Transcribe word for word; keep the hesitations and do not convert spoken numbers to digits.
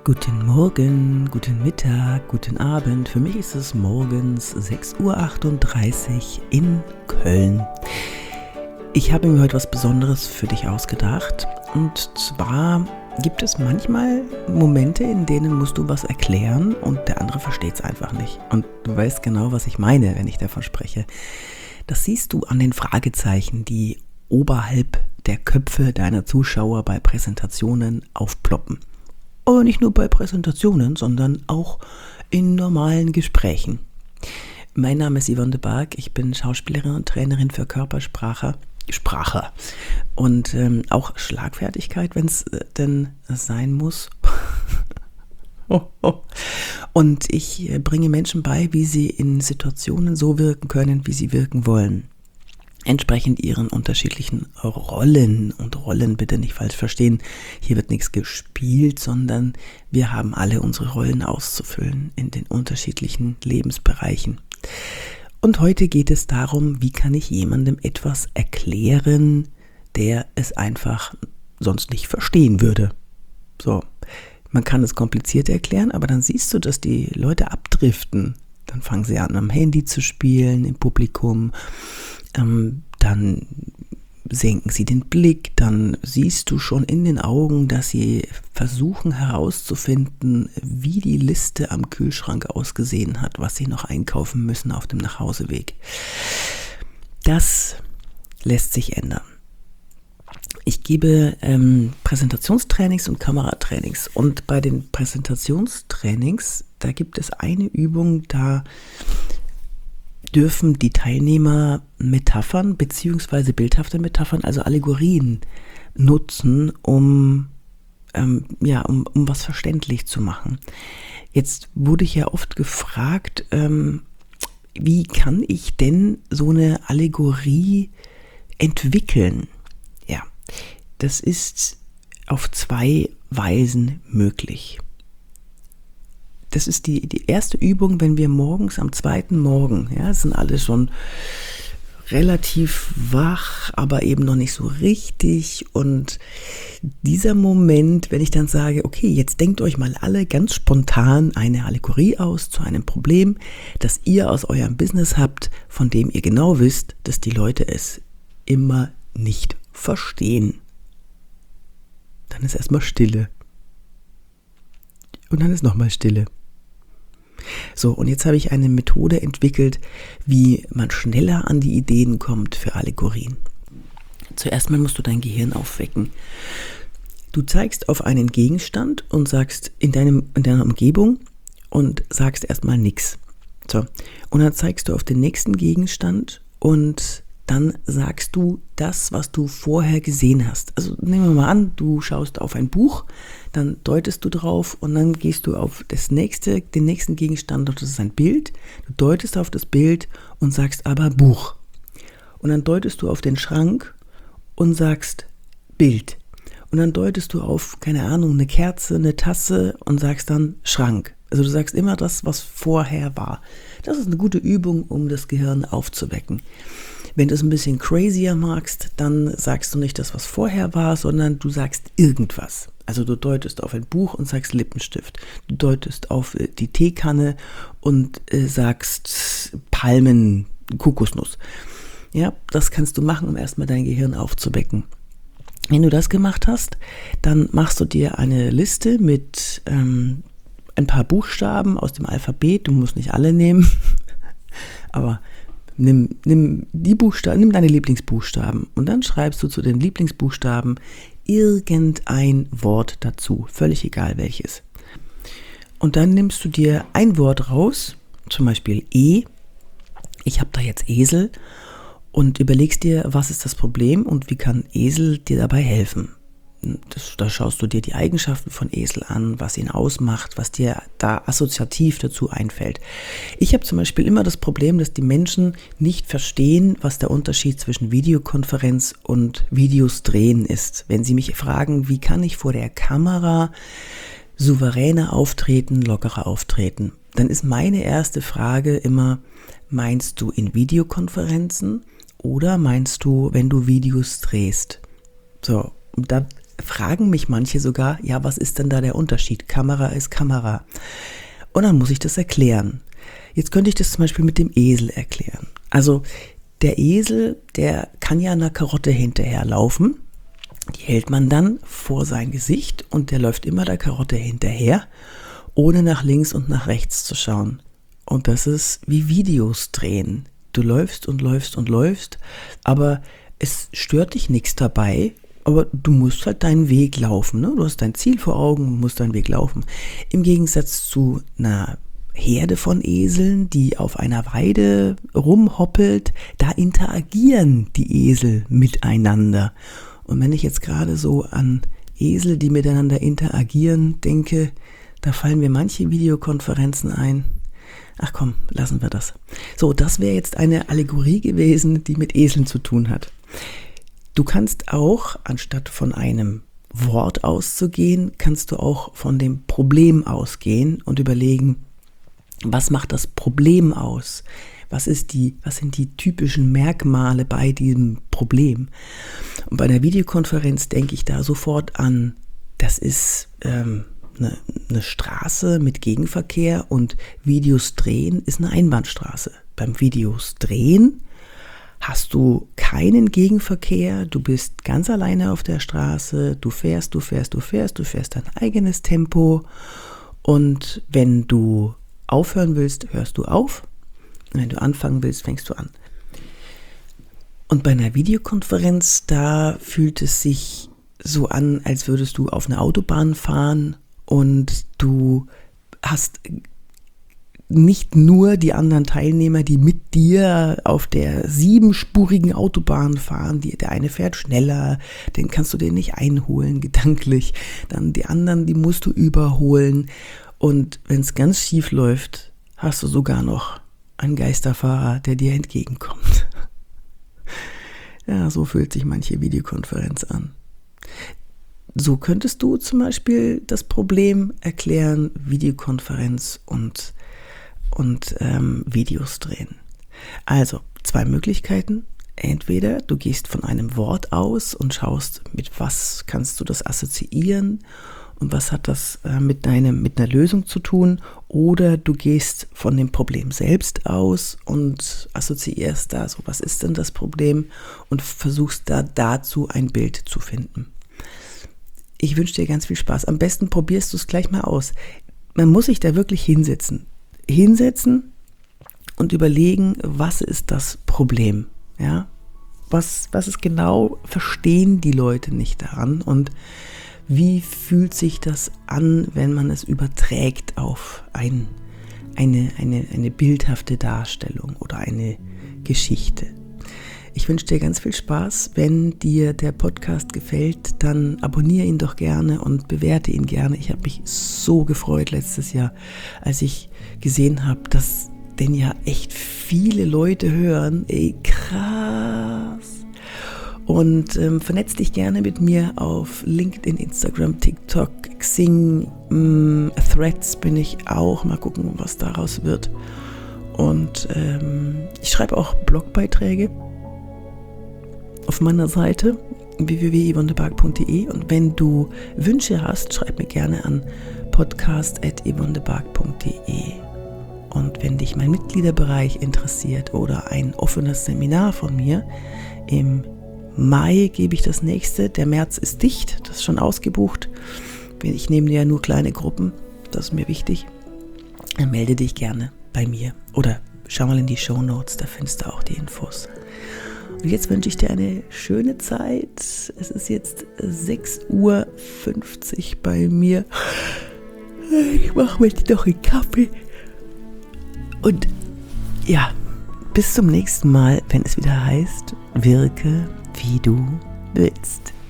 Guten Morgen, guten Mittag, guten Abend. Für mich ist es morgens sechs Uhr achtunddreißig in Köln. Ich habe mir heute was Besonderes für dich ausgedacht. Und zwar gibt es manchmal Momente, in denen musst du was erklären und der andere versteht es einfach nicht. Und du weißt genau, was ich meine, wenn ich davon spreche. Das siehst du an den Fragezeichen, die oberhalb der Köpfe deiner Zuschauer bei Präsentationen aufploppen. Aber nicht nur bei Präsentationen, sondern auch in normalen Gesprächen. Mein Name ist Yvonne de Barg, ich bin Schauspielerin und Trainerin für Körpersprache Sprache und ähm, auch Schlagfertigkeit, wenn es äh, denn sein muss. oh, oh. Und ich äh, bringe Menschen bei, wie sie in Situationen so wirken können, wie sie wirken wollen. Entsprechend ihren unterschiedlichen Rollen und Rollen bitte nicht falsch verstehen. Hier wird nichts gespielt, sondern wir haben alle unsere Rollen auszufüllen in den unterschiedlichen Lebensbereichen. Und heute geht es darum, wie kann ich jemandem etwas erklären, der es einfach sonst nicht verstehen würde. So, man kann es kompliziert erklären, aber dann siehst du, dass die Leute abdriften. Dann fangen sie an, am Handy zu spielen, im Publikum. Ähm, dann senken sie den Blick, dann siehst du schon in den Augen, dass sie versuchen herauszufinden, wie die Liste am Kühlschrank ausgesehen hat, was sie noch einkaufen müssen auf dem Nachhauseweg. Das lässt sich ändern. Ich gebe ähm, Präsentationstrainings und Kameratrainings und bei den Präsentationstrainings, da gibt es eine Übung, da dürfen die Teilnehmer Metaphern bzw. bildhafte Metaphern, also Allegorien, nutzen, um, ähm, ja, um, um was verständlich zu machen. Jetzt wurde ich ja oft gefragt, ähm, wie kann ich denn so eine Allegorie entwickeln? Ja, das ist auf zwei Weisen möglich. Das ist die, die erste Übung, wenn wir morgens am zweiten Morgen, ja, es sind alle schon relativ wach, aber eben noch nicht so richtig. Und dieser Moment, wenn ich dann sage, okay, jetzt denkt euch mal alle ganz spontan eine Allegorie aus zu einem Problem, das ihr aus eurem Business habt, von dem ihr genau wisst, dass die Leute es immer nicht verstehen. Dann ist erstmal Stille. Und dann ist nochmal Stille. So, und jetzt habe ich eine Methode entwickelt, wie man schneller an die Ideen kommt für Allegorien. Zuerst mal musst du dein Gehirn aufwecken. Du zeigst auf einen Gegenstand und sagst in, deinem, in deiner Umgebung und sagst erstmal nichts. So, und dann zeigst du auf den nächsten Gegenstand und dann sagst du das, was du vorher gesehen hast. Also nehmen wir mal an, du schaust auf ein Buch, dann deutest du drauf und dann gehst du auf das nächste, den nächsten Gegenstand, das ist ein Bild. Du deutest auf das Bild und sagst aber Buch. Und dann deutest du auf den Schrank und sagst Bild. Und dann deutest du auf, keine Ahnung, eine Kerze, eine Tasse und sagst dann Schrank. Also du sagst immer das, was vorher war. Das ist eine gute Übung, um das Gehirn aufzuwecken. Wenn du es ein bisschen crazier magst, dann sagst du nicht das, was vorher war, sondern du sagst irgendwas. Also du deutest auf ein Buch und sagst Lippenstift. Du deutest auf die Teekanne und äh, sagst Palmen, Kokosnuss. Ja, das kannst du machen, um erstmal dein Gehirn aufzuwecken. Wenn du das gemacht hast, dann machst du dir eine Liste mit ähm, ein paar Buchstaben aus dem Alphabet. Du musst nicht alle nehmen, aber Nimm, nimm die Buchstaben, nimm deine Lieblingsbuchstaben und dann schreibst du zu den Lieblingsbuchstaben irgendein Wort dazu, völlig egal welches. Und dann nimmst du dir ein Wort raus, zum Beispiel E, ich habe da jetzt Esel und überlegst dir, was ist das Problem und wie kann Esel dir dabei helfen. Das, da schaust du dir die Eigenschaften von Esel an, was ihn ausmacht, was dir da assoziativ dazu einfällt. Ich habe zum Beispiel immer das Problem, dass die Menschen nicht verstehen, was der Unterschied zwischen Videokonferenz und Videos drehen ist. Wenn sie mich fragen, wie kann ich vor der Kamera souveräner auftreten, lockerer auftreten, dann ist meine erste Frage immer, meinst du in Videokonferenzen oder meinst du, wenn du Videos drehst? So, und da fragen mich manche sogar, ja, was ist denn da der Unterschied? Kamera ist Kamera. Und dann muss ich das erklären. Jetzt könnte ich das zum Beispiel mit dem Esel erklären. Also der Esel, der kann ja einer Karotte hinterherlaufen. Die hält man dann vor sein Gesicht und der läuft immer der Karotte hinterher, ohne nach links und nach rechts zu schauen. Und das ist wie Videos drehen. Du läufst und läufst und läufst, aber es stört dich nichts dabei, aber du musst halt deinen Weg laufen. Ne? Du hast dein Ziel vor Augen, musst deinen Weg laufen. Im Gegensatz zu einer Herde von Eseln, die auf einer Weide rumhoppelt, da interagieren die Esel miteinander. Und wenn ich jetzt gerade so an Esel, die miteinander interagieren, denke, da fallen mir manche Videokonferenzen ein. Ach komm, lassen wir das. So, das wäre jetzt eine Allegorie gewesen, die mit Eseln zu tun hat. Du kannst auch, anstatt von einem Wort auszugehen, kannst du auch von dem Problem ausgehen und überlegen, was macht das Problem aus? Was ist die, was sind die typischen Merkmale bei diesem Problem? Und bei der Videokonferenz denke ich da sofort an, das ist ähm, eine, eine Straße mit Gegenverkehr und Videos drehen ist eine Einbahnstraße. Beim Videos drehen hast du keinen Gegenverkehr, du bist ganz alleine auf der Straße, du fährst, du fährst, du fährst, du fährst dein eigenes Tempo und wenn du aufhören willst, hörst du auf. Wenn du anfangen willst, fängst du an. Und bei einer Videokonferenz, da fühlt es sich so an, als würdest du auf einer Autobahn fahren und du hast nicht nur die anderen Teilnehmer, die mit dir auf der siebenspurigen Autobahn fahren. Die, der eine fährt schneller, den kannst du den nicht einholen, gedanklich. Dann die anderen, die musst du überholen. Und wenn es ganz schief läuft, hast du sogar noch einen Geisterfahrer, der dir entgegenkommt. Ja, so fühlt sich manche Videokonferenz an. So könntest du zum Beispiel das Problem erklären, Videokonferenz und, und ähm, Videos drehen. Also, zwei Möglichkeiten. Entweder du gehst von einem Wort aus und schaust, mit was kannst du das assoziieren und was hat das äh, mit, deinem, mit einer Lösung zu tun, oder du gehst von dem Problem selbst aus und assoziierst da so, was ist denn das Problem, und versuchst da dazu ein Bild zu finden. Ich wünsche dir ganz viel Spaß. Am besten probierst du es gleich mal aus. Man muss sich da wirklich hinsetzen. Hinsetzen und überlegen, was ist das Problem? Ja? Was, was ist genau, verstehen die Leute nicht daran, und wie fühlt sich das an, wenn man es überträgt auf ein, eine, eine, eine bildhafte Darstellung oder eine Geschichte? Ich wünsche dir ganz viel Spaß. Wenn dir der Podcast gefällt, dann abonniere ihn doch gerne und bewerte ihn gerne. Ich habe mich so gefreut letztes Jahr, als ich gesehen habe, dass den ja echt viele Leute hören. Ey, krass. Und ähm, vernetz dich gerne mit mir auf LinkedIn, Instagram, TikTok, Xing, mh, Threads bin ich auch. Mal gucken, was daraus wird. Und ähm, ich schreibe auch Blogbeiträge auf meiner Seite w w w punkt yvonne de barg punkt d e, und wenn du Wünsche hast, schreib mir gerne an podcast at yvonne de barg punkt d e. Und wenn dich mein Mitgliederbereich interessiert oder ein offenes Seminar von mir, im Mai gebe ich das nächste. Der März ist dicht, das ist schon ausgebucht. Ich nehme ja nur kleine Gruppen, das ist mir wichtig. Dann melde dich gerne bei mir oder schau mal in die Shownotes, da findest du auch die Infos. Und jetzt wünsche ich dir eine schöne Zeit. Es ist jetzt sechs Uhr fünfzig bei mir. Ich mache mir noch einen Kaffee. Und ja, bis zum nächsten Mal, wenn es wieder heißt, wirke wie du willst.